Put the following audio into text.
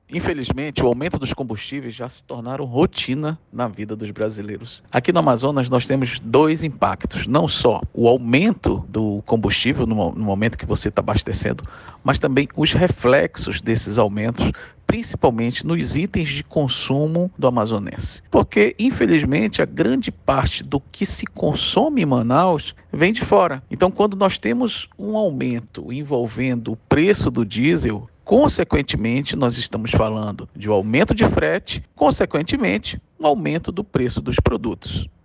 Infelizmente, o aumento dos combustíveis já se tornaram rotina na vida dos brasileiros. Aqui no Amazonas, nós temos dois impactos: não só o aumento do combustível no momento que você está abastecendo, mas também os reflexos desses aumentos, principalmente nos itens de consumo do amazonense. Porque, infelizmente, a grande parte do que se consome em Manaus vem de fora. Então, quando nós temos um aumento envolvendo o preço do diesel, consequentemente, nós estamos falando de um aumento de frete, consequentemente, um aumento do preço dos produtos.